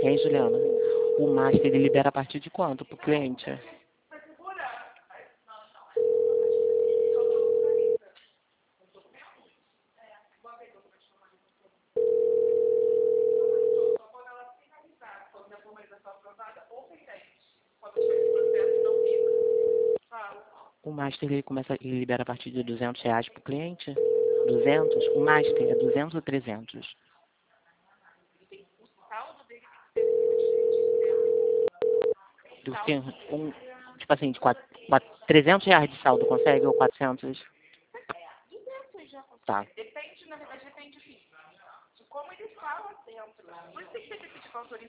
Hein, Juliana? O Master, ele libera a partir de quanto pro cliente? O Master, ele libera a partir de R$ 200 pro cliente? 200? O Master é 200 ou 300? Tipo assim, de R$ 300 de saldo, consegue? Ou 400? Tá. Depende, na verdade, depende de como ele fala dentro. Por isso tem que ter esse tipo de autorização.